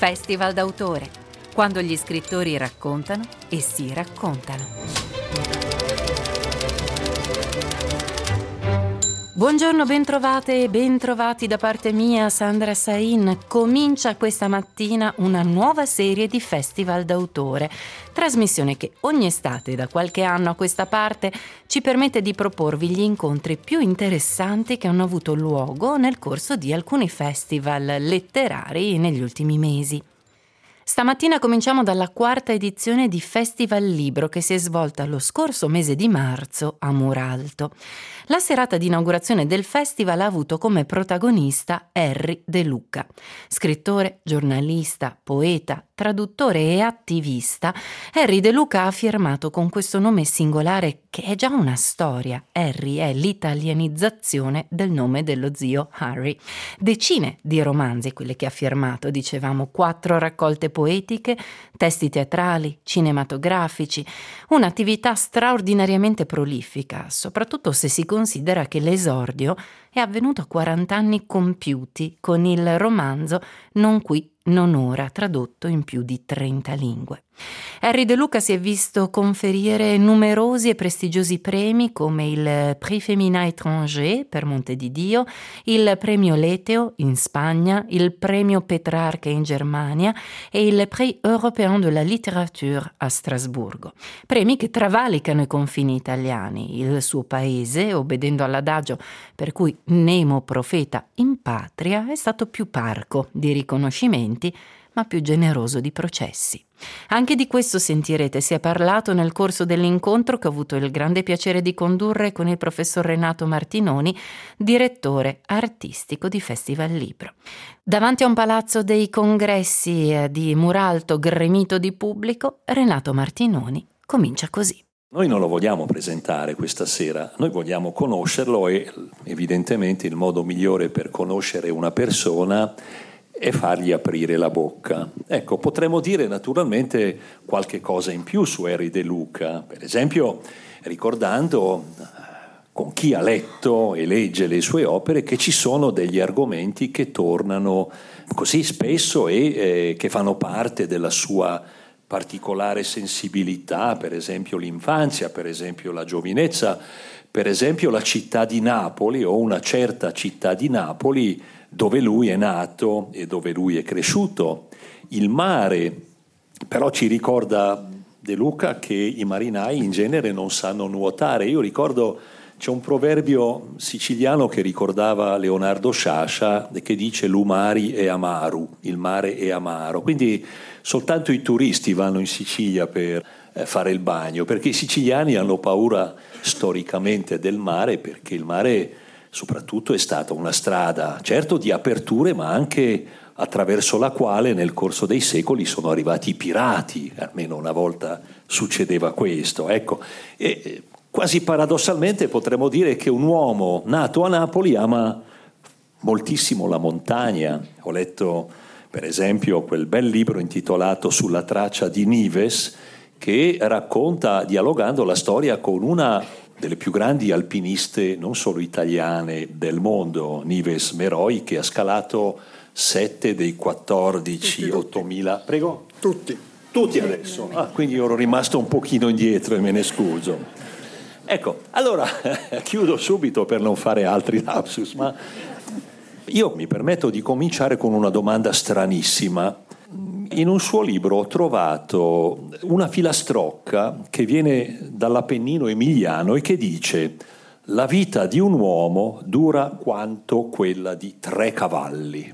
Festival d'autore, quando gli scrittori raccontano e si raccontano. Buongiorno, bentrovate e bentrovati da parte mia, Sandra Sain. Comincia questa mattina una nuova serie di Festival d'autore, trasmissione che ogni estate da qualche anno a questa parte ci permette di proporvi gli incontri più interessanti che hanno avuto luogo nel corso di alcuni festival letterari negli ultimi mesi. Stamattina cominciamo dalla quarta edizione di Festival Libro che si è svolta lo scorso mese di marzo a Muralto. La serata di inaugurazione del festival ha avuto come protagonista Erri De Luca. Scrittore, giornalista, poeta, traduttore e attivista, Erri De Luca ha affermato con questo nome singolare che è già una storia. Erri è l'italianizzazione del nome dello zio Harry. Decine di romanzi, quelle che ha firmato, dicevamo, 4 raccolte poetiche, testi teatrali, cinematografici, un'attività straordinariamente prolifica, soprattutto se si considera che l'esordio è avvenuto a 40 anni compiuti con il romanzo Non qui, non ora, tradotto in più di 30 lingue. Erri De Luca si è visto conferire numerosi e prestigiosi premi come il Prix Féminin Étranger per Monte di Dio, il Premio Leteo in Spagna, il Premio Petrarca in Germania e il Prix Européen de la Littérature a Strasburgo. Premi che travalicano i confini italiani. Il suo paese, obbedendo all'adagio per cui Nemo profeta in patria, è stato più parco di riconoscimenti ma più generoso di processi. Anche di questo sentirete, si è parlato nel corso dell'incontro che ho avuto il grande piacere di condurre con il professor Renato Martinoni, direttore artistico di Festival Libro. Davanti a un palazzo dei congressi di Muralto gremito di pubblico, Renato Martinoni comincia così. Noi non lo vogliamo presentare questa sera, noi vogliamo conoscerlo e evidentemente il modo migliore per conoscere una persona e fargli aprire la bocca. Ecco, potremmo dire naturalmente qualche cosa in più su Erri De Luca, per esempio ricordando con chi ha letto e legge le sue opere che ci sono degli argomenti che tornano così spesso e che fanno parte della sua particolare sensibilità, per esempio l'infanzia, per esempio la giovinezza, per esempio la città di Napoli o una certa città di Napoli dove lui è nato e dove lui è cresciuto. Il mare, però ci ricorda De Luca che i marinai in genere non sanno nuotare. Io ricordo, c'è un proverbio siciliano che ricordava Leonardo Sciascia che dice l'umari è amaru, il mare è amaro, quindi soltanto i turisti vanno in Sicilia per fare il bagno, perché i siciliani hanno paura storicamente del mare, perché il mare soprattutto è stata una strada, certo di aperture, ma anche attraverso la quale nel corso dei secoli sono arrivati i pirati, almeno una volta succedeva questo. Ecco, e quasi paradossalmente potremmo dire che un uomo nato a Napoli ama moltissimo la montagna. Ho letto per esempio quel bel libro intitolato Sulla traccia di Nives, che racconta, dialogando, la storia con una delle più grandi alpiniste non solo italiane del mondo, Nives Meroi, che ha scalato 7 dei 14 8.000. Prego? Tutti adesso. Quindi ero rimasto un pochino indietro e me ne scuso. Ecco, allora chiudo subito per non fare altri lapsus, ma io mi permetto di cominciare con una domanda stranissima. In un suo libro ho trovato una filastrocca che viene dall'Appennino emiliano e che dice: la vita di un uomo dura quanto quella di 3 cavalli.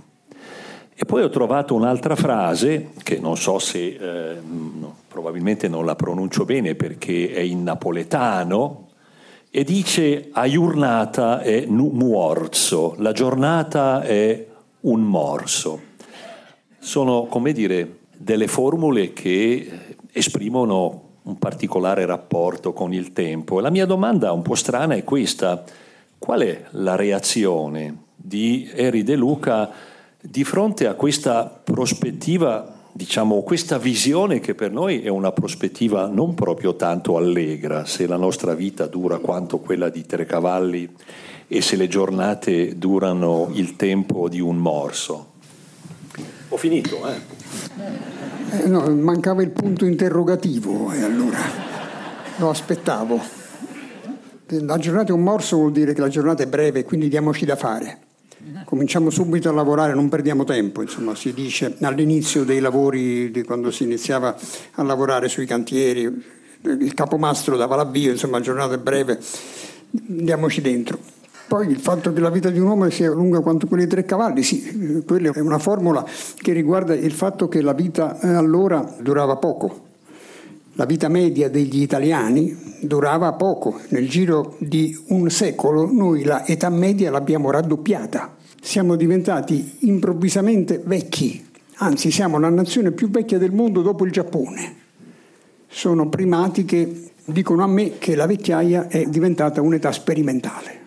E poi ho trovato un'altra frase che non so se probabilmente non la pronuncio bene perché è in napoletano, e dice: a giornata è muorzo, la giornata è un morso. Sono, come dire, delle formule che esprimono un particolare rapporto con il tempo. E la mia domanda un po' strana è questa: qual è la reazione di Erri De Luca di fronte a questa prospettiva, diciamo, questa visione che per noi è una prospettiva non proprio tanto allegra, se la nostra vita dura quanto quella di 3 cavalli e se le giornate durano il tempo di un morso? Ho finito, No, mancava il punto interrogativo e allora lo aspettavo. La giornata è un morso, vuol dire che la giornata è breve, quindi diamoci da fare. Cominciamo subito a lavorare, non perdiamo tempo, insomma, si dice all'inizio dei lavori, di quando si iniziava a lavorare sui cantieri, il capomastro dava l'avvio, insomma, la giornata è breve, diamoci dentro. Poi il fatto che la vita di un uomo sia lunga quanto quella di 3 cavalli, sì, quella è una formula che riguarda il fatto che la vita allora durava poco. La vita media degli italiani durava poco. Nel giro di un secolo noi la età media l'abbiamo raddoppiata. Siamo diventati improvvisamente vecchi. Anzi, siamo la nazione più vecchia del mondo dopo il Giappone. Sono primati che dicono a me che la vecchiaia è diventata un'età sperimentale.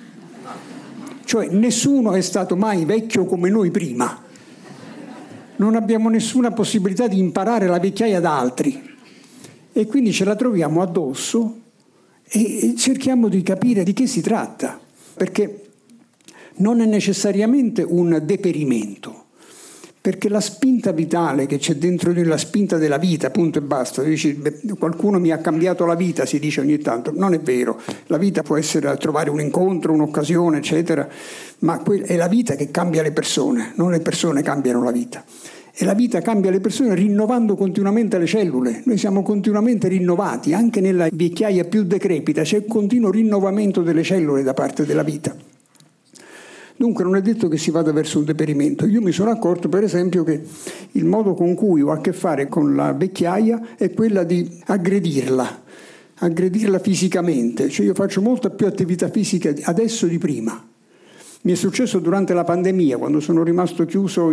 Cioè nessuno è stato mai vecchio come noi prima. Non abbiamo nessuna possibilità di imparare la vecchiaia da altri. E quindi ce la troviamo addosso e cerchiamo di capire di che si tratta, perché non è necessariamente un deperimento, perché la spinta vitale che c'è dentro di la spinta della vita, punto e basta. Dici, qualcuno mi ha cambiato la vita, si dice ogni tanto. Non è vero, la vita può essere trovare un incontro, un'occasione, eccetera, ma è la vita che cambia le persone, non le persone cambiano la vita. E la vita cambia le persone rinnovando continuamente le cellule. Noi siamo continuamente rinnovati, anche nella vecchiaia più decrepita c'è un continuo rinnovamento delle cellule da parte della vita. Dunque non è detto che si vada verso un deperimento. Io mi sono accorto per esempio che il modo con cui ho a che fare con la vecchiaia è quella di aggredirla fisicamente. Cioè io faccio molta più attività fisica adesso di prima. Mi è successo durante la pandemia, quando sono rimasto chiuso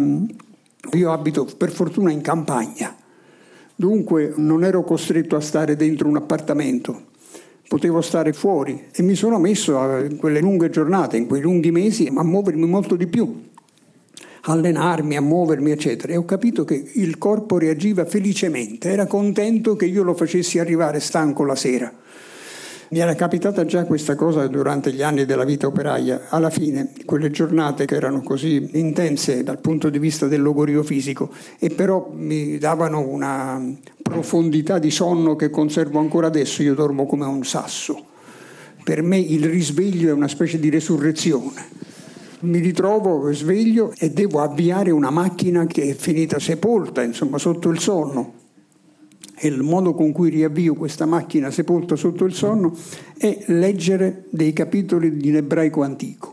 io abito per fortuna in campagna, dunque non ero costretto a stare dentro un appartamento, potevo stare fuori e mi sono messo in quelle lunghe giornate, in quei lunghi mesi, a muovermi molto di più, a allenarmi, a muovermi, eccetera. E ho capito che il corpo reagiva felicemente, era contento che io lo facessi arrivare stanco la sera. Mi era capitata già questa cosa durante gli anni della vita operaia. Alla fine, quelle giornate che erano così intense dal punto di vista del logorio fisico, e però mi davano una profondità di sonno che conservo ancora adesso. Io dormo come un sasso. Per me il risveglio è una specie di resurrezione. Mi ritrovo sveglio e devo avviare una macchina che è finita sepolta, insomma, sotto il sonno. E il modo con cui riavvio questa macchina sepolta sotto il sonno è leggere dei capitoli di un ebraico antico.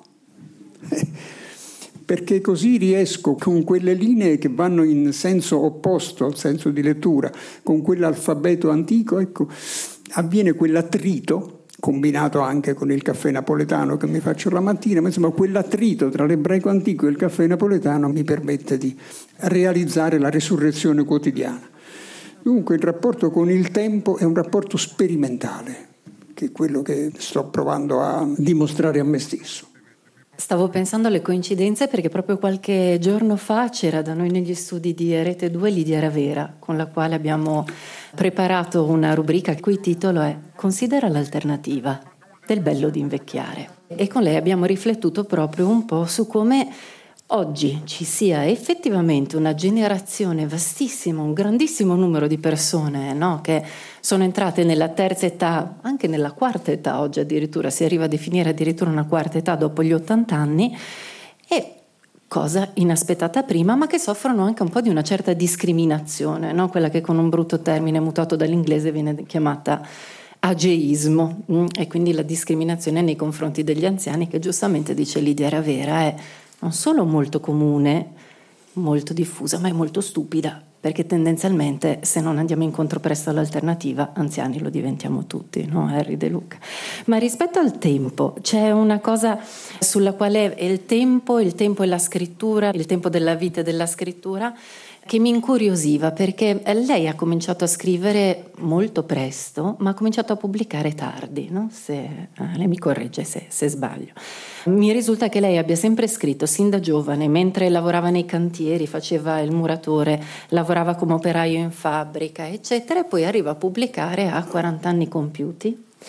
Perché così riesco, con quelle linee che vanno in senso opposto al senso di lettura, con quell'alfabeto antico, ecco, avviene quell'attrito, combinato anche con il caffè napoletano che mi faccio la mattina, ma insomma quell'attrito tra l'ebraico antico e il caffè napoletano mi permette di realizzare la resurrezione quotidiana. Dunque il rapporto con il tempo è un rapporto sperimentale, che è quello che sto provando a dimostrare a me stesso. Stavo pensando alle coincidenze perché proprio qualche giorno fa c'era da noi negli studi di Rete 2 Lidia Ravera, con la quale abbiamo preparato una rubrica il cui titolo è Considera l'alternativa del bello di invecchiare. E con lei abbiamo riflettuto proprio un po' su come oggi ci sia effettivamente una generazione vastissima, un grandissimo numero di persone, no, che sono entrate nella terza età, anche nella quarta età oggi addirittura, si arriva a definire addirittura una quarta età dopo gli 80 anni, e cosa inaspettata prima, ma che soffrono anche un po' di una certa discriminazione, no? Quella che con un brutto termine mutato dall'inglese viene chiamata ageismo, e quindi la discriminazione nei confronti degli anziani, che giustamente dice Lidia Ravera è non solo molto comune, molto diffusa, ma è molto stupida, perché tendenzialmente se non andiamo incontro presto all'alternativa, anziani lo diventiamo tutti, no? Harry De Luca. Ma rispetto al tempo, c'è una cosa sulla quale il tempo e la scrittura, il tempo della vita e della scrittura, che mi incuriosiva, perché lei ha cominciato a scrivere molto presto, ma ha cominciato a pubblicare tardi, no? Lei mi corregge se sbaglio. Mi risulta che lei abbia sempre scritto sin da giovane, mentre lavorava nei cantieri, faceva il muratore, lavorava come operaio in fabbrica, eccetera, e poi arriva a pubblicare a 40 anni compiuti.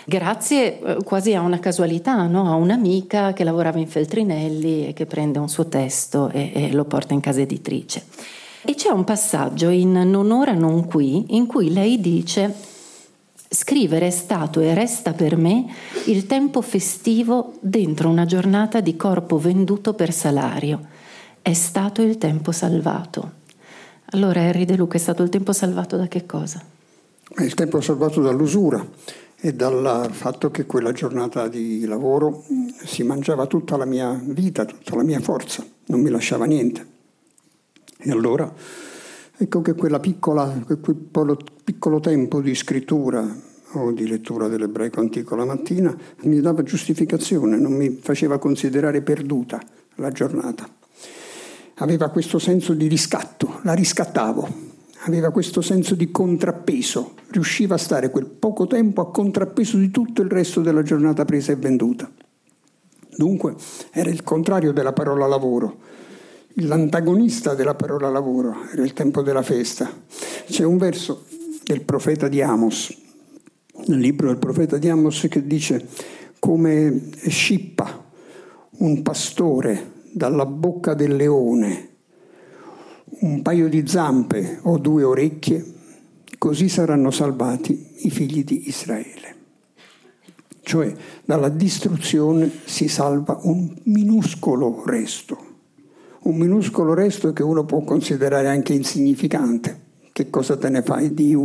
grazie quasi a una casualità, no? A un'amica che lavorava in Feltrinelli e che prende un suo testo e lo porta in casa editrice. E c'è un passaggio in Non ora non qui in cui lei dice: scrivere è stato e resta per me il tempo festivo dentro una giornata di corpo venduto per salario. È stato il tempo salvato. Allora, Henry De Luca, è stato il tempo salvato da che cosa? Il tempo salvato dall'usura e dal fatto che quella giornata di lavoro si mangiava tutta la mia vita, tutta la mia forza, non mi lasciava niente. E allora ecco che quel piccolo tempo di scrittura o di lettura dell'ebraico antico la mattina mi dava giustificazione, non mi faceva considerare perduta la giornata. Aveva questo senso di riscatto, la riscattavo, aveva questo senso di contrappeso, riusciva a stare quel poco tempo a contrappeso di tutto il resto della giornata presa e venduta. Dunque era il contrario della parola lavoro. L'antagonista della parola lavoro era il tempo della festa. C'è un verso del profeta di Amos, nel libro del profeta di Amos, che dice: come scippa un pastore dalla bocca del leone un paio di zampe o 2 orecchie, così saranno salvati i figli di Israele. Cioè dalla distruzione si salva un minuscolo resto che uno può considerare anche insignificante. Che cosa te ne fai di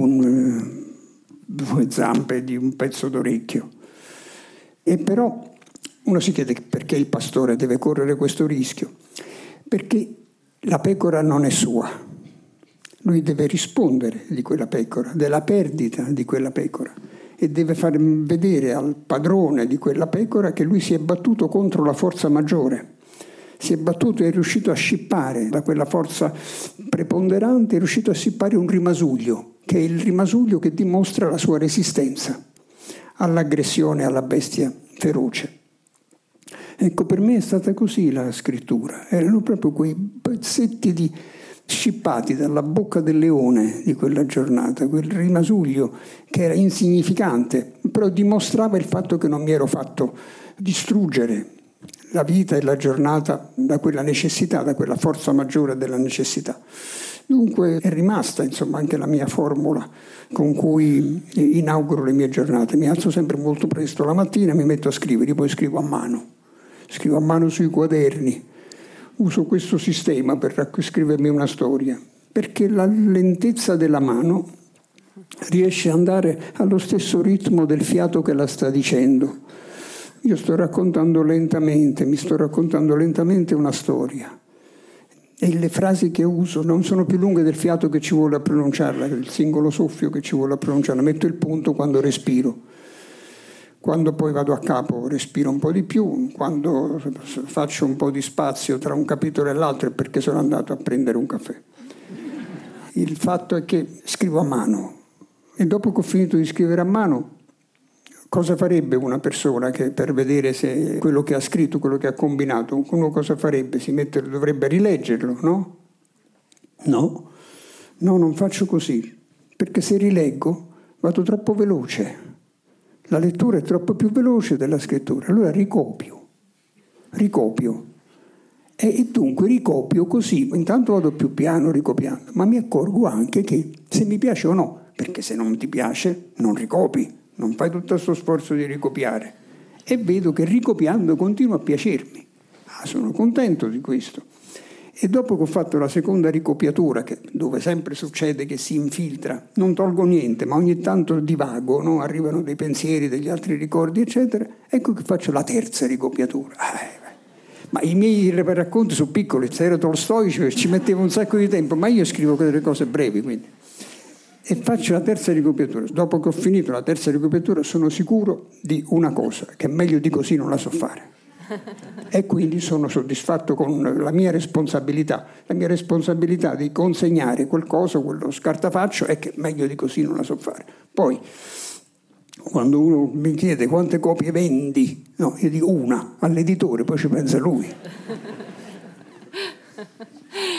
2 zampe, di un pezzo d'orecchio? E però uno si chiede perché il pastore deve correre questo rischio. Perché la pecora non è sua. Lui deve rispondere di quella pecora, della perdita di quella pecora, e deve far vedere al padrone di quella pecora che lui si è battuto contro la forza maggiore. Si è battuto e è riuscito a scippare da quella forza preponderante, è riuscito a scippare un rimasuglio, che è il rimasuglio che dimostra la sua resistenza all'aggressione, alla bestia feroce. Ecco, per me è stata così la scrittura, erano proprio quei pezzetti scippati dalla bocca del leone di quella giornata, quel rimasuglio che era insignificante, però dimostrava il fatto che non mi ero fatto distruggere la vita e la giornata da quella necessità, da quella forza maggiore della necessità. Dunque è rimasta, insomma, anche la mia formula con cui inauguro le mie giornate. Mi alzo sempre molto presto la mattina, mi metto a scrivere, poi scrivo a mano sui quaderni. Uso questo sistema per scrivermi una storia, perché la lentezza della mano riesce ad andare allo stesso ritmo del fiato che la sta dicendo. Io mi sto raccontando lentamente una storia. E le frasi che uso non sono più lunghe del fiato che ci vuole a pronunciarla, il singolo soffio che ci vuole a pronunciarla. Metto il punto quando respiro. Quando poi vado a capo respiro un po' di più, quando faccio un po' di spazio tra un capitolo e l'altro è perché sono andato a prendere un caffè. Il fatto è che scrivo a mano e dopo che ho finito di scrivere a mano, cosa farebbe una persona che per vedere se quello che ha scritto, quello che ha combinato, uno cosa farebbe? Dovrebbe rileggerlo, no? No, non faccio così, perché se rileggo vado troppo veloce. La lettura è troppo più veloce della scrittura, allora ricopio. E dunque ricopio così, intanto vado più piano ricopiando, ma mi accorgo anche che se mi piace o no, perché se non ti piace non ricopi, non fai tutto questo sforzo di ricopiare. E vedo che ricopiando continua a piacermi. Sono contento di questo. E dopo che ho fatto la seconda ricopiatura, dove sempre succede che si infiltra, non tolgo niente, ma ogni tanto divago, no? Arrivano dei pensieri, degli altri ricordi, eccetera, ecco che faccio la terza ricopiatura. Ma i miei racconti sono piccoli, se ero Tolstoi ci mettevo un sacco di tempo, ma io scrivo delle cose brevi, quindi. E faccio la terza ricopiatura. Dopo che ho finito la terza ricopiatura sono sicuro di una cosa, che meglio di così non la so fare. E quindi sono soddisfatto con la mia responsabilità di consegnare qualcosa, quello scartafaccio, è che meglio di così non la so fare. Poi quando uno mi chiede quante copie vendi, no, io dico una all'editore, poi ci pensa lui. Stavo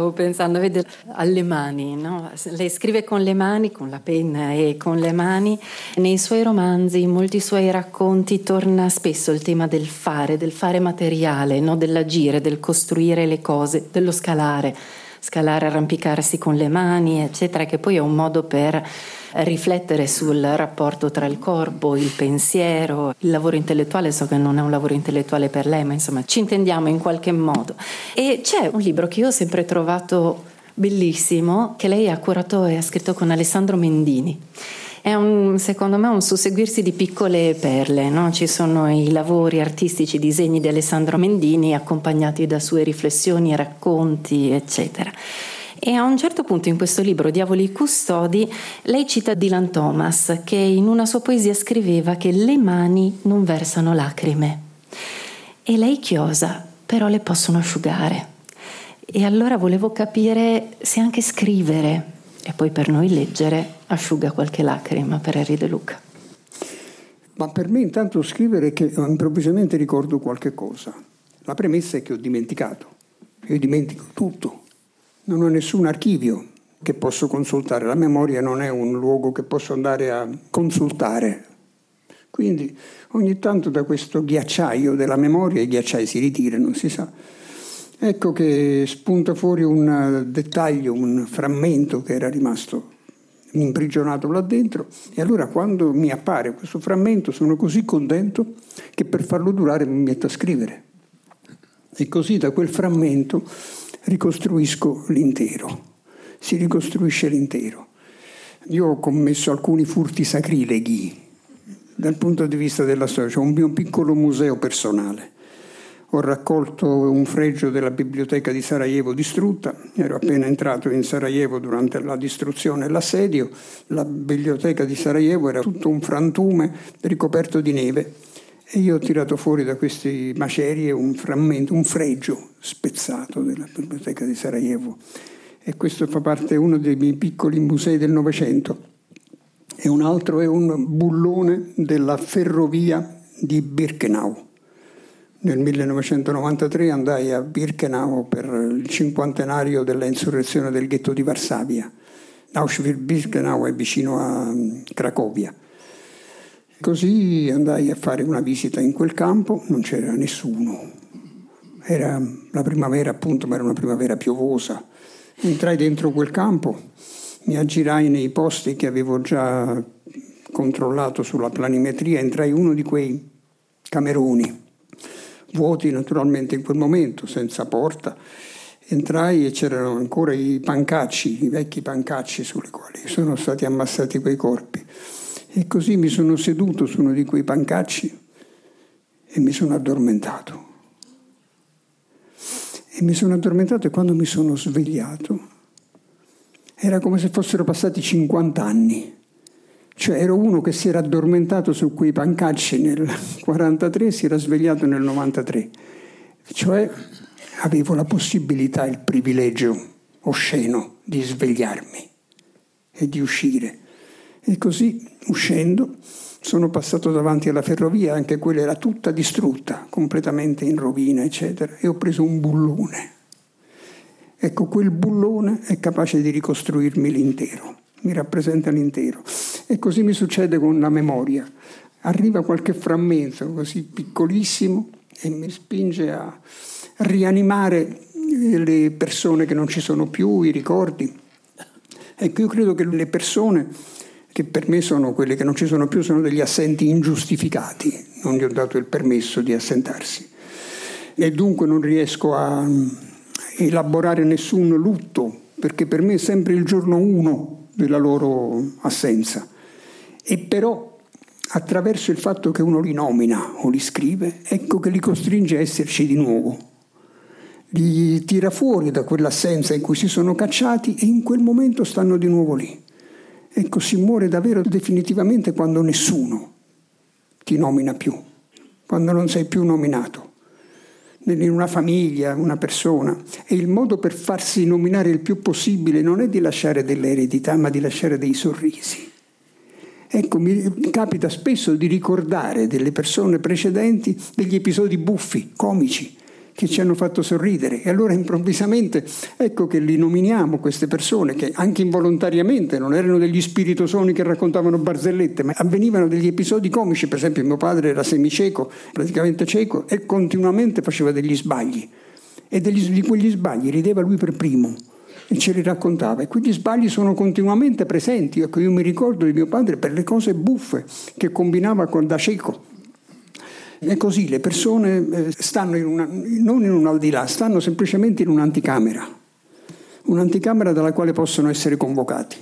stavo pensando, vede, alle mani, no? Lei scrive con le mani, con la penna e con le mani. Nei suoi romanzi, in molti suoi racconti, torna spesso il tema del fare materiale, no? Dell'agire, del costruire le cose, dello scalare, arrampicarsi con le mani, eccetera, che poi è un modo per riflettere sul rapporto tra il corpo, il pensiero, il lavoro intellettuale. So che non è un lavoro intellettuale per lei, ma insomma ci intendiamo in qualche modo. E c'è un libro che io ho sempre trovato bellissimo, che lei ha curato e ha scritto con Alessandro Mendini. È secondo me un susseguirsi di piccole perle, no? Ci sono i lavori artistici, i disegni di Alessandro Mendini accompagnati da sue riflessioni, racconti, eccetera. E a un certo punto in questo libro, Diavoli custodi, lei cita Dylan Thomas, che in una sua poesia scriveva che le mani non versano lacrime e lei chiosa, però le possono asciugare. E allora volevo capire se anche scrivere e poi per noi leggere asciuga qualche lacrima per Henri De Luca. Ma per me intanto scrivere che improvvisamente ricordo qualche cosa. La premessa è che ho dimenticato. Io dimentico tutto. Non ho nessun archivio che posso consultare. La memoria non è un luogo che posso andare a consultare. Quindi ogni tanto da questo ghiacciaio della memoria i ghiacciai si ritirano, si sa. Ecco che spunta fuori un dettaglio, un frammento che era rimasto imprigionato là dentro, e allora quando mi appare questo frammento sono così contento che per farlo durare mi metto a scrivere. E così da quel frammento ricostruisco l'intero, si ricostruisce l'intero. Io ho commesso alcuni furti sacrileghi dal punto di vista della storia, c'è un mio piccolo museo personale. Ho raccolto un fregio della biblioteca di Sarajevo distrutta, ero appena entrato in Sarajevo durante la distruzione e l'assedio, la biblioteca di Sarajevo era tutto un frantume ricoperto di neve e io ho tirato fuori da queste macerie un frammento, un fregio spezzato della biblioteca di Sarajevo, e questo fa parte di uno dei miei piccoli musei del Novecento, e un altro è un bullone della ferrovia di Birkenau. Nel 1993 andai a Birkenau per il cinquantenario dell'insurrezione del ghetto di Varsavia. Auschwitz-Birkenau è vicino a Cracovia. Così andai a fare una visita in quel campo, non c'era nessuno. Era la primavera appunto, ma era una primavera piovosa. Entrai dentro quel campo, mi aggirai nei posti che avevo già controllato sulla planimetria, entrai in uno di quei cameroni vuoti naturalmente in quel momento, senza porta. Entrai e c'erano ancora i pancacci, i vecchi pancacci sulle quali sono stati ammassati quei corpi. E così mi sono seduto su uno di quei pancacci e mi sono addormentato. E quando mi sono svegliato era come se fossero passati 50 anni. Cioè ero uno che si era addormentato su quei pancacci nel 1943 e si era svegliato nel 1993. Cioè avevo la possibilità, il privilegio osceno di svegliarmi e di uscire. E così, uscendo, sono passato davanti alla ferrovia, anche quella era tutta distrutta, completamente in rovina, eccetera, e ho preso un bullone. Ecco, quel bullone è capace di ricostruirmi l'intero, mi rappresenta l'intero. E così mi succede con la memoria. Arriva qualche frammento così piccolissimo e mi spinge a rianimare le persone che non ci sono più, i ricordi. Ecco, io credo che le persone che per me sono quelle che non ci sono più sono degli assenti ingiustificati, non gli ho dato il permesso di assentarsi. E dunque non riesco a elaborare nessun lutto, perché per me è sempre il giorno 1 della loro assenza. E però attraverso il fatto che uno li nomina o li scrive, ecco che li costringe a esserci di nuovo, li tira fuori da quell'assenza in cui si sono cacciati e in quel momento stanno di nuovo lì. Ecco, si muore davvero definitivamente quando nessuno ti nomina più, quando non sei più nominato. In una famiglia, una persona. E il modo per farsi nominare il più possibile non è di lasciare delle eredità, ma di lasciare dei sorrisi. Ecco, mi capita spesso di ricordare delle persone precedenti degli episodi buffi, comici, che ci hanno fatto sorridere. E allora improvvisamente ecco che li nominiamo, queste persone che anche involontariamente non erano degli spiritosoni che raccontavano barzellette, ma avvenivano degli episodi comici. Per esempio mio padre era semicieco, praticamente cieco, e continuamente faceva degli sbagli, e di quegli sbagli rideva lui per primo e ce li raccontava, e quegli sbagli sono continuamente presenti. Ecco, io mi ricordo di mio padre per le cose buffe che combinava da cieco. E così le persone stanno non in un aldilà, stanno semplicemente in un'anticamera dalla quale possono essere convocati.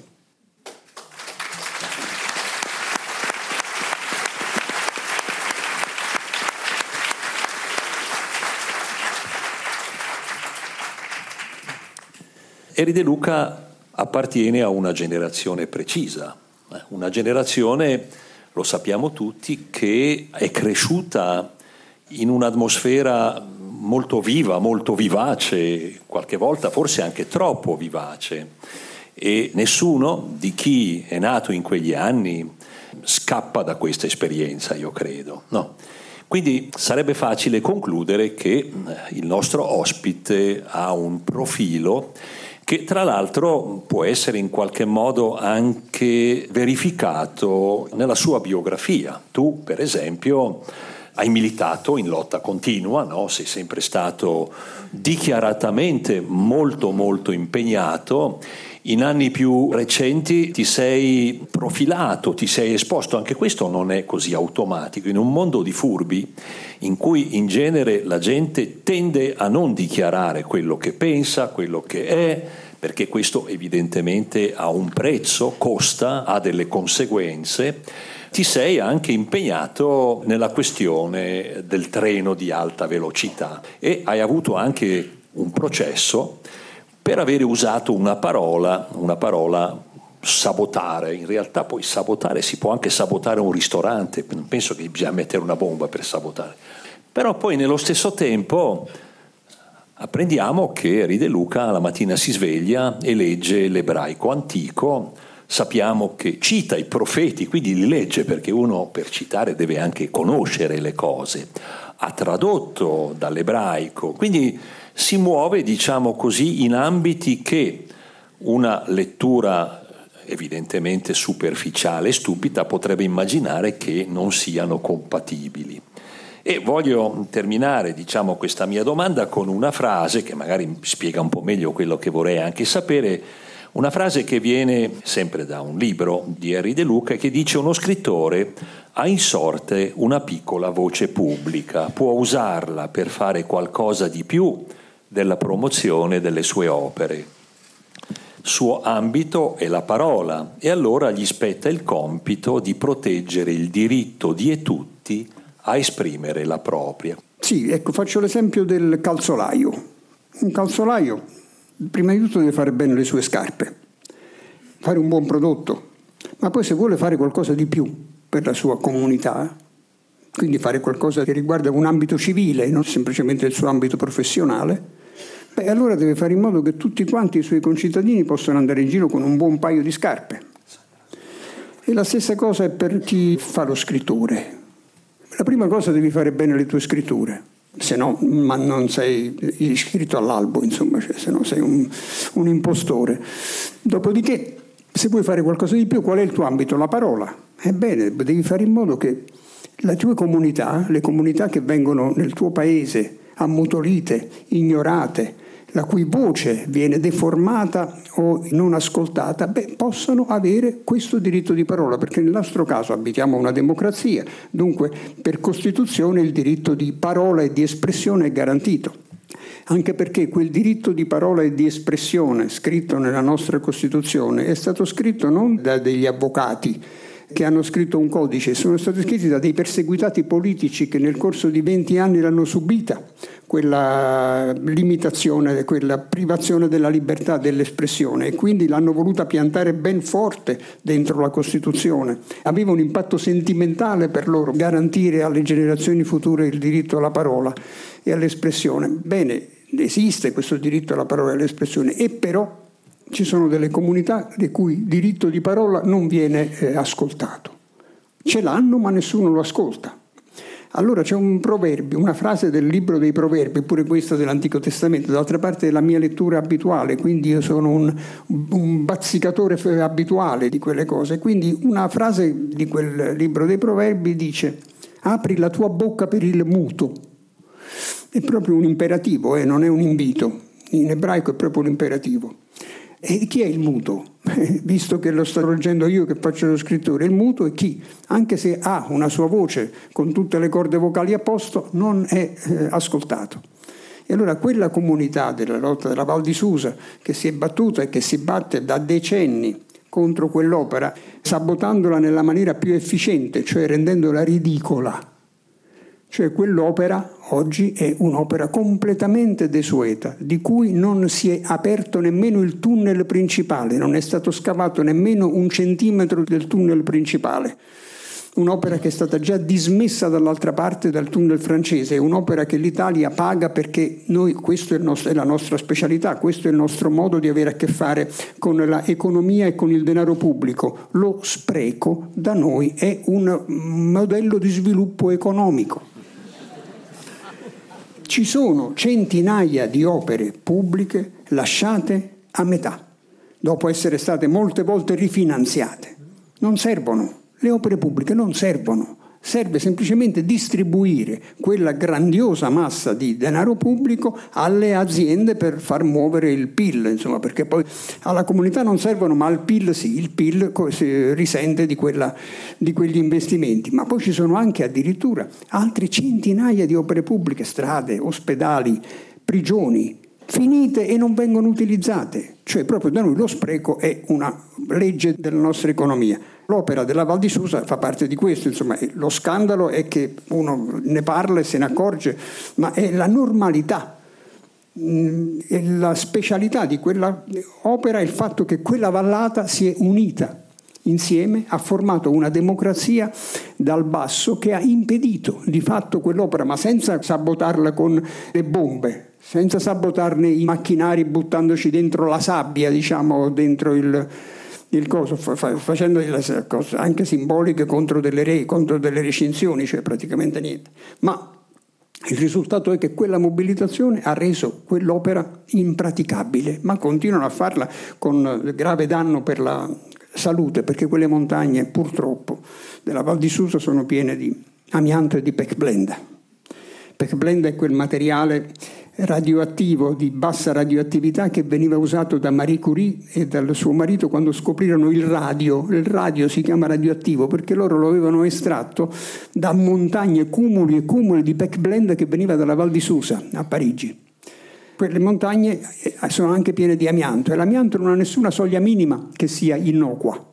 Eri De Luca appartiene a una generazione precisa, una generazione, lo sappiamo tutti, che è cresciuta in un'atmosfera molto viva, molto vivace, qualche volta forse anche troppo vivace, e nessuno di chi è nato in quegli anni scappa da questa esperienza, io credo, no? Quindi sarebbe facile concludere che il nostro ospite ha un profilo che tra l'altro può essere in qualche modo anche verificato nella sua biografia. Tu, per esempio, hai militato in lotta continua, no? Sei sempre stato dichiaratamente molto molto impegnato. In anni più recenti ti sei profilato, ti sei esposto, anche questo non è così automatico, in un mondo di furbi in cui in genere la gente tende a non dichiarare quello che pensa, quello che è, perché questo evidentemente ha un prezzo, costa, ha delle conseguenze. Ti sei anche impegnato nella questione del treno di alta velocità e hai avuto anche un processo per avere usato una parola sabotare. In realtà poi sabotare, si può anche sabotare un ristorante, non penso che bisogna mettere una bomba per sabotare. Però poi nello stesso tempo apprendiamo che Eri De Luca la mattina si sveglia e legge l'ebraico antico, sappiamo che cita i profeti, quindi li legge perché uno per citare deve anche conoscere le cose, ha tradotto dall'ebraico, quindi si muove, diciamo così, in ambiti che una lettura evidentemente superficiale e stupida potrebbe immaginare che non siano compatibili. E voglio terminare, diciamo, questa mia domanda con una frase che magari spiega un po' meglio quello che vorrei anche sapere, una frase che viene sempre da un libro di Eri De Luca che dice: uno scrittore ha in sorte una piccola voce pubblica, può usarla per fare qualcosa di più della promozione delle sue opere. Suo ambito è la parola e allora gli spetta il compito di proteggere il diritto di tutti a esprimere la propria. Sì, ecco, faccio l'esempio del calzolaio. Un calzolaio prima di tutto deve fare bene le sue scarpe, fare un buon prodotto, ma poi se vuole fare qualcosa di più per la sua comunità, quindi fare qualcosa che riguarda un ambito civile, non semplicemente il suo ambito professionale, allora deve fare in modo che tutti quanti i suoi concittadini possano andare in giro con un buon paio di scarpe. E la stessa cosa è per chi fa lo scrittore. La prima cosa devi fare bene le tue scritture, se no ma non sei iscritto all'albo, insomma, cioè, se no sei un impostore. Dopodiché, se vuoi fare qualcosa di più, qual è il tuo ambito? La parola. Ebbene, devi fare in modo che le tue comunità, le comunità che vengono nel tuo paese ammutolite, ignorate, la cui voce viene deformata o non ascoltata, possano avere questo diritto di parola, perché nel nostro caso abitiamo una democrazia, dunque per Costituzione il diritto di parola e di espressione è garantito, anche perché quel diritto di parola e di espressione scritto nella nostra Costituzione è stato scritto non da degli avvocati che hanno scritto un codice, sono stati scritti da dei perseguitati politici che nel corso di 20 anni l'hanno subita, quella limitazione, quella privazione della libertà dell'espressione, e quindi l'hanno voluta piantare ben forte dentro la Costituzione. Aveva un impatto sentimentale per loro garantire alle generazioni future il diritto alla parola e all'espressione. Bene, esiste questo diritto alla parola e all'espressione, e però ci sono delle comunità di cui diritto di parola non viene ascoltato. Ce l'hanno, ma nessuno lo ascolta. Allora c'è un proverbio, una frase del libro dei proverbi, pure questa dell'Antico Testamento, d'altra parte è la mia lettura abituale, quindi io sono un bazzicatore abituale di quelle cose. Quindi una frase di quel libro dei proverbi dice: apri la tua bocca per il muto. È proprio un imperativo, non è un invito. In ebraico è proprio un imperativo. E chi è il muto? Visto che lo sto leggendo io che faccio lo scrittore, il muto è chi, anche se ha una sua voce con tutte le corde vocali a posto, non è ascoltato. E allora quella comunità della lotta della Val di Susa, che si è battuta e che si batte da decenni contro quell'opera, sabotandola nella maniera più efficiente, cioè rendendola ridicola. Cioè quell'opera oggi è un'opera completamente desueta, di cui non si è aperto nemmeno il tunnel principale, non è stato scavato nemmeno 1 centimetro del tunnel principale. Un'opera che è stata già dismessa dall'altra parte dal tunnel francese, è un'opera che l'Italia paga perché noi, questo è la nostra specialità, questo è il nostro modo di avere a che fare con l'economia e con il denaro pubblico. Lo spreco da noi è un modello di sviluppo economico. Ci sono centinaia di opere pubbliche lasciate a metà, dopo essere state molte volte rifinanziate. Non servono, le opere pubbliche non servono, serve semplicemente distribuire quella grandiosa massa di denaro pubblico alle aziende per far muovere il PIL, insomma, perché poi alla comunità non servono, ma al PIL sì, il PIL si risente di quegli investimenti. Ma poi ci sono anche addirittura altre centinaia di opere pubbliche, strade, ospedali, prigioni, finite e non vengono utilizzate. Cioè proprio da noi lo spreco è una legge della nostra economia. L'opera della Val di Susa fa parte di questo, insomma, lo scandalo è che uno ne parla e se ne accorge, ma è la normalità, è la specialità di quella opera, il fatto che quella vallata si è unita insieme, ha formato una democrazia dal basso che ha impedito di fatto quell'opera, ma senza sabotarla con le bombe, senza sabotarne i macchinari buttandoci dentro la sabbia, diciamo, dentro il coso, facendo delle cose anche simboliche contro delle recinzioni, cioè praticamente niente. Ma il risultato è che quella mobilitazione ha reso quell'opera impraticabile, ma continuano a farla con grave danno per la salute, perché quelle montagne purtroppo della Val di Susa sono piene di amianto e di pechblenda. Pechblenda è quel materiale radioattivo di bassa radioattività che veniva usato da Marie Curie e dal suo marito quando scoprirono il radio. Il radio si chiama radioattivo perché loro lo avevano estratto da montagne, cumuli e cumuli di pechblenda che veniva dalla Val di Susa a Parigi. Quelle montagne sono anche piene di amianto e l'amianto non ha nessuna soglia minima che sia innocua.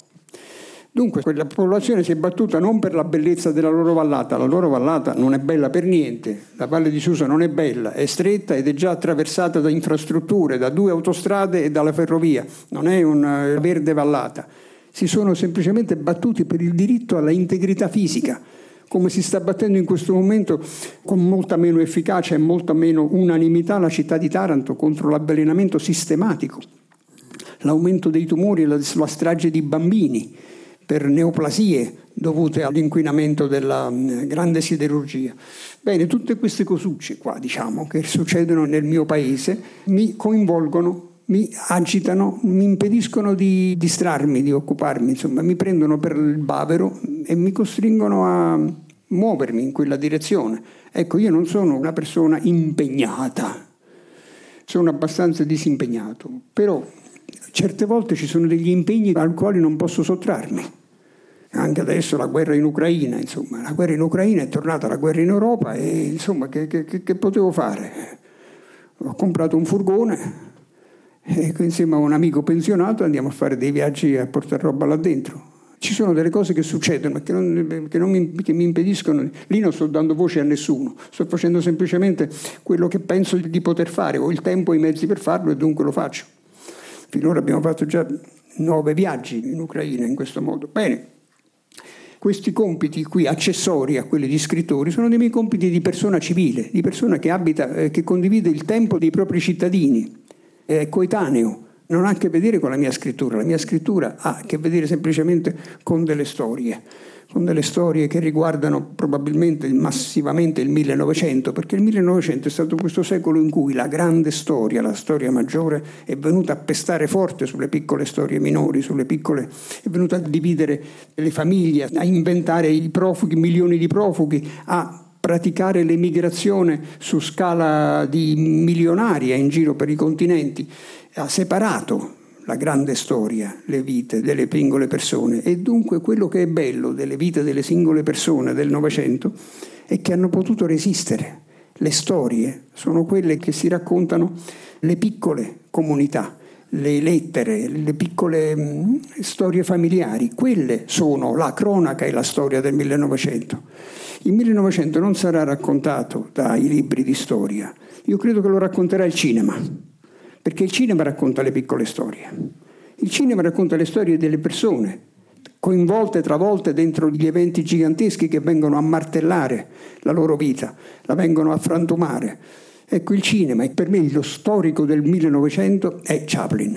Dunque quella popolazione si è battuta non per la bellezza della loro vallata, la loro vallata non è bella per niente, la Valle di Susa non è bella, è stretta ed è già attraversata da infrastrutture, da 2 autostrade e dalla ferrovia, non è una verde vallata. Si sono semplicemente battuti per il diritto alla integrità fisica, come si sta battendo in questo momento con molta meno efficacia e molta meno unanimità la città di Taranto contro l'avvelenamento sistematico, l'aumento dei tumori e la strage di bambini per neoplasie dovute all'inquinamento della grande siderurgia. Bene, tutte queste cosucce qua, diciamo, che succedono nel mio paese, mi coinvolgono, mi agitano, mi impediscono di distrarmi, di occuparmi, insomma, mi prendono per il bavero e mi costringono a muovermi in quella direzione. Ecco, io non sono una persona impegnata, sono abbastanza disimpegnato, però certe volte ci sono degli impegni ai quali non posso sottrarmi. Anche adesso la guerra in Ucraina, insomma, la guerra in Ucraina è tornata la guerra in Europa e insomma che potevo fare? Ho comprato un furgone e insieme a un amico pensionato andiamo a fare dei viaggi a portare roba là dentro. Ci sono delle cose che succedono che mi impediscono, lì non sto dando voce a nessuno, sto facendo semplicemente quello che penso di poter fare, ho il tempo e i mezzi per farlo e dunque lo faccio. Finora abbiamo fatto già 9 viaggi in Ucraina in questo modo. Bene, questi compiti qui, accessori a quelli di scrittori, sono dei miei compiti di persona civile, di persona che abita, che condivide il tempo dei propri cittadini, è coetaneo, non ha a che vedere con la mia scrittura ha a che vedere semplicemente con delle storie, Sono delle storie che riguardano probabilmente massivamente il 1900, perché il 1900 è stato questo secolo in cui la grande storia, la storia maggiore, è venuta a pestare forte sulle piccole storie minori, è venuta a dividere le famiglie, a inventare i profughi, milioni di profughi, a praticare l'emigrazione su scala di milionaria in giro per i continenti, ha separato la grande storia, le vite delle singole persone, e dunque quello che è bello delle vite delle singole persone del Novecento è che hanno potuto resistere. Le storie sono quelle che si raccontano le piccole comunità, le lettere, le piccole storie familiari, quelle sono la cronaca e la storia del 1900. Il 1900 non sarà raccontato dai libri di storia, io credo che lo racconterà il cinema, perché il cinema racconta le piccole storie. Il cinema racconta le storie delle persone, coinvolte, travolte dentro gli eventi giganteschi che vengono a martellare la loro vita, la vengono a frantumare. Ecco, il cinema, e per me lo storico del 1900 è Chaplin.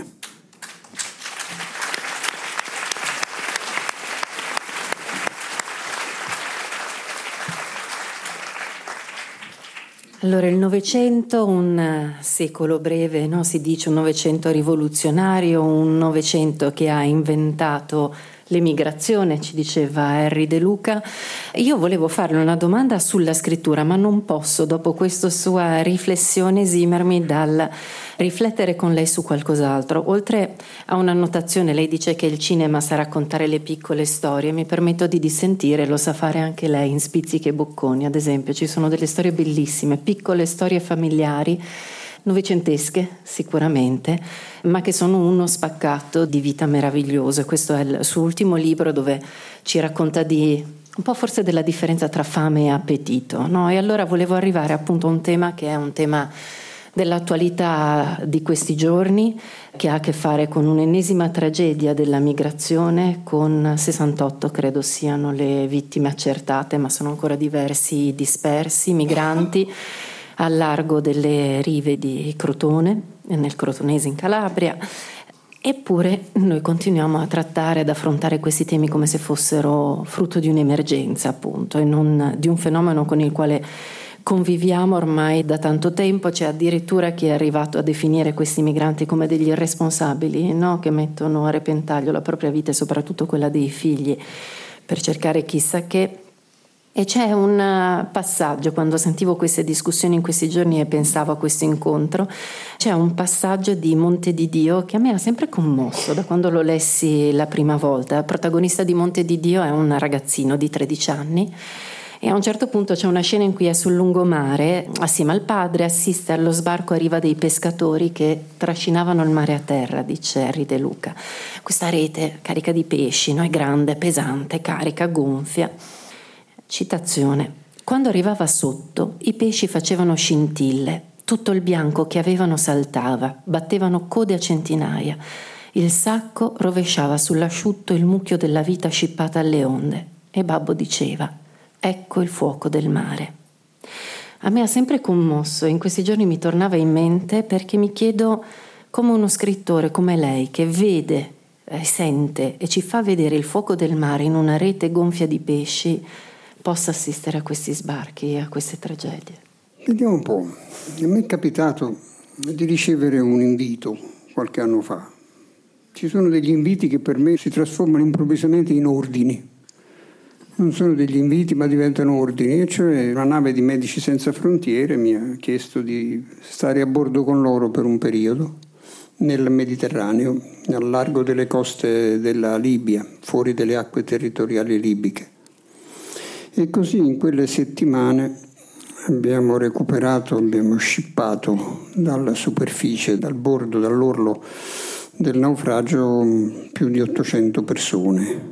Allora, il Novecento, un secolo breve, no? Si dice un Novecento rivoluzionario, un Novecento che ha inventato l'emigrazione, ci diceva Henry De Luca. Io volevo farle una domanda sulla scrittura, ma non posso, dopo questa sua riflessione, esimermi dal riflettere con lei su qualcos'altro. Oltre a un'annotazione, lei dice che il cinema sa raccontare le piccole storie, mi permetto di dissentire, lo sa fare anche lei in Spizzichi e Bocconi, ad esempio. Ci sono delle storie bellissime, piccole storie familiari, novecentesche sicuramente, ma che sono uno spaccato di vita meraviglioso. E questo è il suo ultimo libro, dove ci racconta di un po' forse della differenza tra fame e appetito, no? E allora volevo arrivare appunto a un tema che è un tema dell'attualità di questi giorni, che ha a che fare con un'ennesima tragedia della migrazione, con 68 credo siano le vittime accertate, ma sono ancora diversi dispersi, migranti al largo delle rive di Crotone, nel Crotonese in Calabria. Eppure noi continuiamo a trattare, ad affrontare questi temi come se fossero frutto di un'emergenza, appunto, e non di un fenomeno con il quale conviviamo ormai da tanto tempo. C'è addirittura chi è arrivato a definire questi migranti come degli irresponsabili, no? Che mettono a repentaglio la propria vita e soprattutto quella dei figli per cercare chissà che. E c'è un passaggio, quando sentivo queste discussioni in questi giorni e pensavo a questo incontro, c'è un passaggio di Monte di Dio che a me ha sempre commosso da quando lo lessi la prima volta. Il protagonista di Monte di Dio è un ragazzino di 13 anni e a un certo punto c'è una scena in cui è sul lungomare, assieme al padre, assiste allo sbarco a riva dei pescatori che trascinavano il mare a terra, dice Henry De Luca. Questa rete carica di pesci, no? È grande, pesante, carica, gonfia. Citazione: quando arrivava sotto, i pesci facevano scintille, tutto il bianco che avevano saltava, battevano code a centinaia. Il sacco rovesciava sull'asciutto il mucchio della vita scippata alle onde. E Babbo diceva: ecco il fuoco del mare. A me ha sempre commosso e in questi giorni mi tornava in mente, perché mi chiedo come uno scrittore come lei, che vede, sente e ci fa vedere il fuoco del mare in una rete gonfia di pesci, possa assistere a questi sbarchi e a queste tragedie. Vediamo un po'. A me è capitato di ricevere un invito qualche anno fa. Ci sono degli inviti che per me si trasformano improvvisamente in ordini. Non sono degli inviti ma diventano ordini, e cioè una nave di Medici Senza Frontiere mi ha chiesto di stare a bordo con loro per un periodo nel Mediterraneo, al largo delle coste della Libia, fuori dalle acque territoriali libiche. E così in quelle settimane abbiamo scippato dalla superficie, dal bordo, dall'orlo del naufragio più di 800 persone.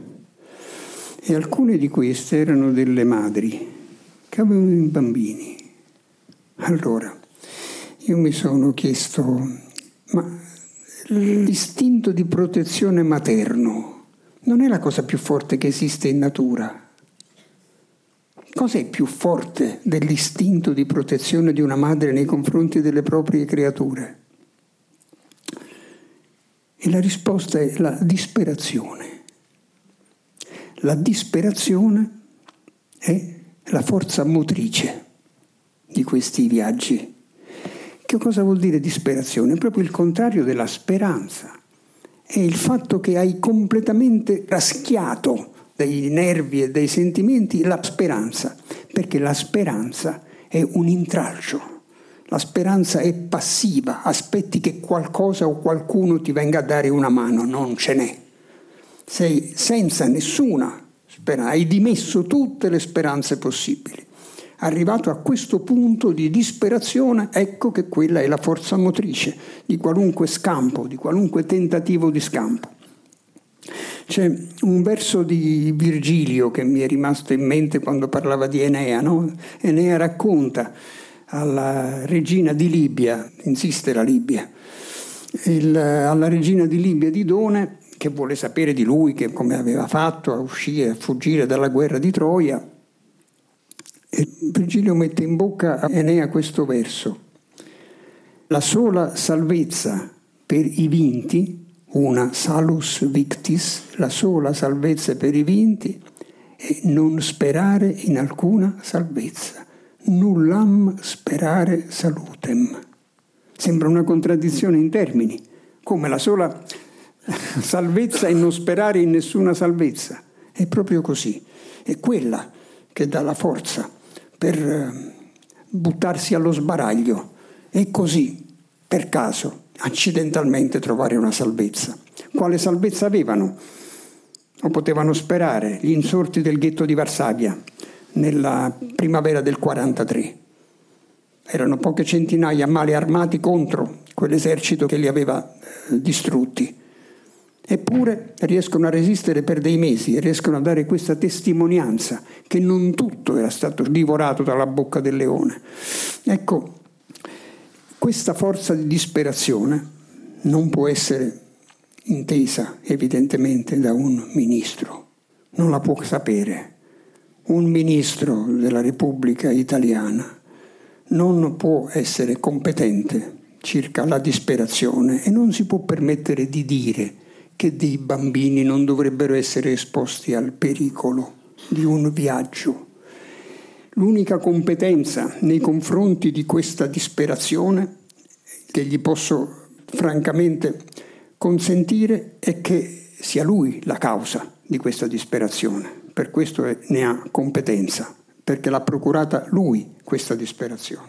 E alcune di queste erano delle madri che avevano i bambini. Allora, io mi sono chiesto, ma l'istinto di protezione materno non è la cosa più forte che esiste in natura? Cos'è più forte dell'istinto di protezione di una madre nei confronti delle proprie creature? E la risposta è la disperazione. La disperazione è la forza motrice di questi viaggi. Che cosa vuol dire disperazione? È proprio il contrario della speranza. È il fatto che hai completamente raschiato dai nervi e dai sentimenti la speranza, perché la speranza è un intralcio. La speranza è passiva, aspetti che qualcosa o qualcuno ti venga a dare una mano, non ce n'è. Sei senza nessuna speranza, hai dimesso tutte le speranze possibili. Arrivato a questo punto di disperazione, ecco che quella è la forza motrice di qualunque scampo, di qualunque tentativo di scampo. C'è un verso di Virgilio che mi è rimasto in mente quando parlava di Enea, no? Enea racconta alla regina di Libia, insiste la Libia, alla regina di Libia Didone, che vuole sapere di lui, che come aveva fatto a uscire, a fuggire dalla guerra di Troia. E Virgilio mette in bocca a Enea questo verso: la sola salvezza per i vinti, una salus victis, la sola salvezza per i vinti è non sperare in alcuna salvezza. Nullam sperare salutem. Sembra una contraddizione in termini, come la sola salvezza è non sperare in nessuna salvezza. È proprio così, è quella che dà la forza per buttarsi allo sbaraglio e così, per caso, accidentalmente trovare una salvezza. Quale salvezza avevano o potevano sperare gli insorti del ghetto di Varsavia nella primavera del 43? Erano poche centinaia male armati contro quell'esercito che li aveva distrutti. Eppure riescono a resistere per dei mesi e riescono a dare questa testimonianza che non tutto era stato divorato dalla bocca del leone. Ecco, questa forza di disperazione non può essere intesa evidentemente da un ministro, non la può sapere. Un ministro della Repubblica Italiana non può essere competente circa la disperazione e non si può permettere di dire che dei bambini non dovrebbero essere esposti al pericolo di un viaggio. L'unica competenza nei confronti di questa disperazione che gli posso francamente consentire è che sia lui la causa di questa disperazione. Per questo ne ha competenza, perché l'ha procurata lui questa disperazione.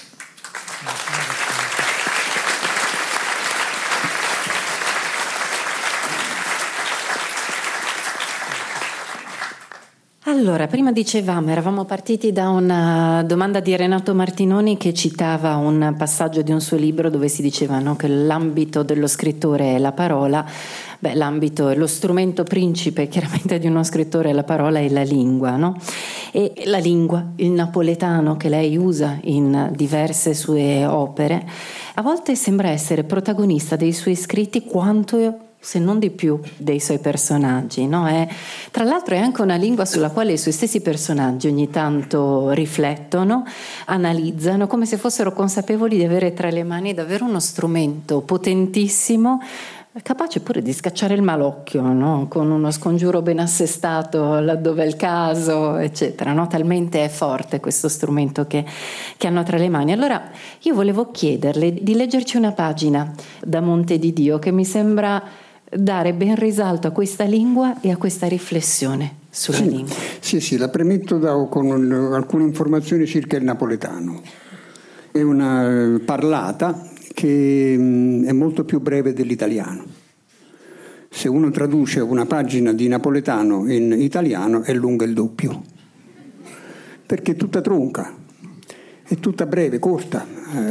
Allora, prima dicevamo, eravamo partiti da una domanda di Renato Martinoni che citava un passaggio di un suo libro dove si diceva, no, che l'ambito dello scrittore è la parola. Beh, l'ambito, lo strumento principe chiaramente di uno scrittore, la parola è la lingua, no? E la lingua, il napoletano che lei usa in diverse sue opere, a volte sembra essere protagonista dei suoi scritti quanto, se non di più, dei suoi personaggi, no? Tra l'altro è anche una lingua sulla quale i suoi stessi personaggi ogni tanto riflettono, analizzano, come se fossero consapevoli di avere tra le mani davvero uno strumento potentissimo, capace pure di scacciare il malocchio, no? Con uno scongiuro ben assestato laddove è il caso, eccetera, no? Talmente è forte questo strumento che hanno tra le mani. Allora io volevo chiederle di leggerci una pagina da Monte di Dio che mi sembra dare ben risalto a questa lingua e a questa riflessione sulla lingua. Sì, la premetto con alcune informazioni circa il napoletano. È una parlata che è molto più breve dell'italiano. Se uno traduce una pagina di napoletano in italiano è lunga il doppio, perché è tutta tronca, è tutta breve, corta,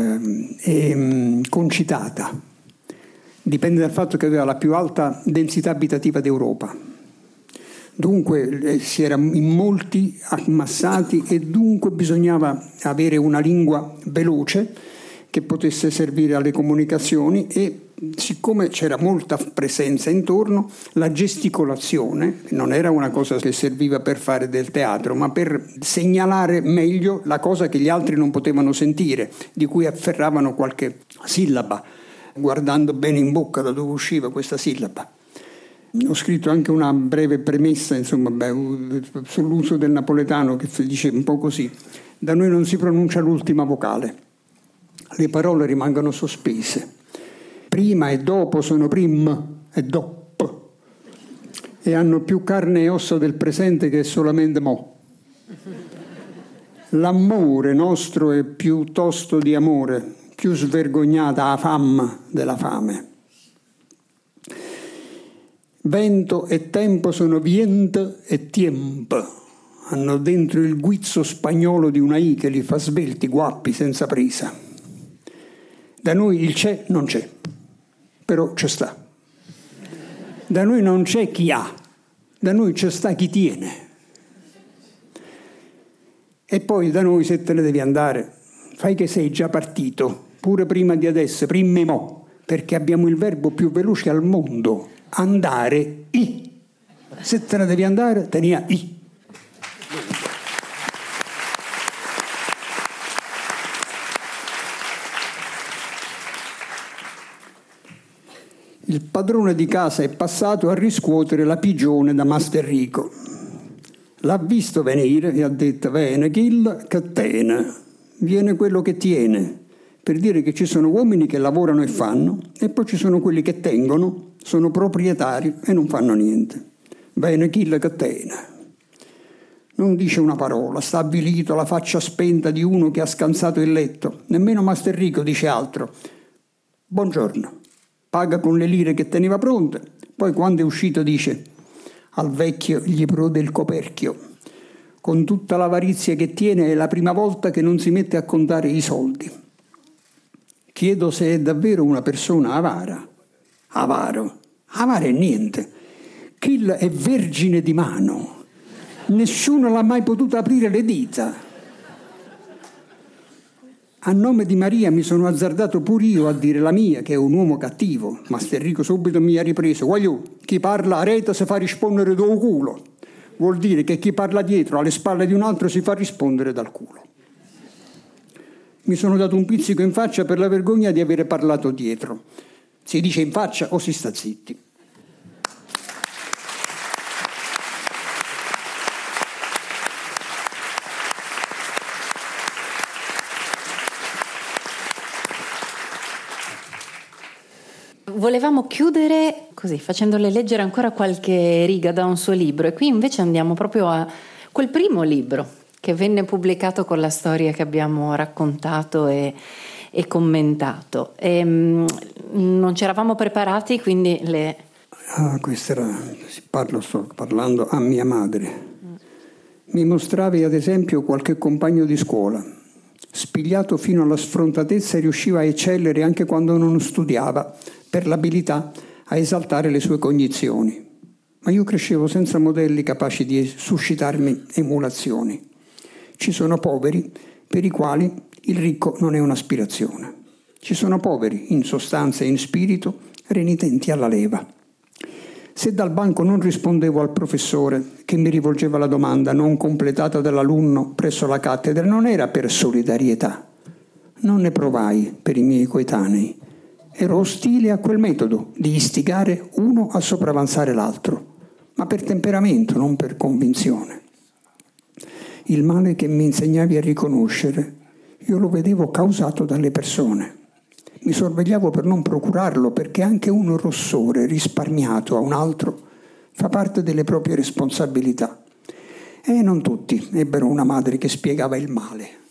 e concitata. Dipende dal fatto che aveva la più alta densità abitativa d'Europa. Dunque si era in molti ammassati e dunque bisognava avere una lingua veloce che potesse servire alle comunicazioni e siccome c'era molta presenza intorno, la gesticolazione non era una cosa che serviva per fare del teatro, ma per segnalare meglio la cosa che gli altri non potevano sentire, di cui afferravano qualche sillaba, guardando bene in bocca da dove usciva questa sillaba. Ho scritto anche una breve premessa, insomma, sull'uso del napoletano, che dice un po' così: da noi non si pronuncia l'ultima vocale, le parole rimangono sospese. Prima e dopo sono prim e dop, e hanno più carne e ossa del presente che solamente mo. L'amore nostro è più tosto di amore, più svergognata a fam della fame. Vento e tempo sono vient e tiemp, hanno dentro il guizzo spagnolo di una I che li fa svelti, guappi, senza presa. Da noi il c'è non c'è, però c'è sta. Da noi non c'è chi ha, da noi c'è sta chi tiene. E poi da noi, se te ne devi andare, fai che sei già partito, pure prima di adesso, prima mo, perché abbiamo il verbo più veloce al mondo, andare, i. Se te ne devi andare, te ne i. Il padrone di casa è passato a riscuotere la pigione da Masterrico. L'ha visto venire e ha detto: "Viene chill che tiene, viene quello che tiene", per dire che ci sono uomini che lavorano e fanno, e poi ci sono quelli che tengono, sono proprietari e non fanno niente. Viene chill che tiene. Non dice una parola, sta avvilito, la faccia spenta di uno che ha scansato il letto. Nemmeno Masterrico dice altro. Buongiorno. Paga con le lire che teneva pronte, poi quando è uscito dice: al vecchio gli prode il coperchio. Con tutta l'avarizia che tiene è la prima volta che non si mette a contare i soldi. Chiedo se è davvero una persona avara. Avaro. Avara è niente. Kill è vergine di mano. Nessuno l'ha mai potuto aprire le dita. A nome di Maria mi sono azzardato pure io a dire la mia, che è un uomo cattivo. Masterrico subito mi ha ripreso: "Guagliù, chi parla a rete si fa rispondere dal culo". Vuol dire che chi parla dietro, alle spalle di un altro, si fa rispondere dal culo. Mi sono dato un pizzico in faccia per la vergogna di avere parlato dietro. Si dice in faccia o si sta zitti. Volevamo chiudere così, facendole leggere ancora qualche riga da un suo libro, e qui invece andiamo proprio a quel primo libro che venne pubblicato con la storia che abbiamo raccontato e commentato. Non ci eravamo preparati, quindi le... Questa era, sto parlando a mia madre. Mi mostravi ad esempio qualche compagno di scuola, spigliato fino alla sfrontatezza, e riusciva a eccellere anche quando non studiava, per l'abilità a esaltare le sue cognizioni. Ma io crescevo senza modelli capaci di suscitarmi emulazioni. Ci sono poveri per i quali il ricco non è un'aspirazione. Ci sono poveri, in sostanza e in spirito, renitenti alla leva. Se dal banco non rispondevo al professore che mi rivolgeva la domanda non completata dall'alunno presso la cattedra, non era per solidarietà. Non ne provai per i miei coetanei. Ero ostile a quel metodo di istigare uno a sopravanzare l'altro, ma per temperamento, non per convinzione. Il male che mi insegnavi a riconoscere, io lo vedevo causato dalle persone. Mi sorvegliavo per non procurarlo, perché anche un rossore risparmiato a un altro fa parte delle proprie responsabilità. E non tutti ebbero una madre che spiegava il male.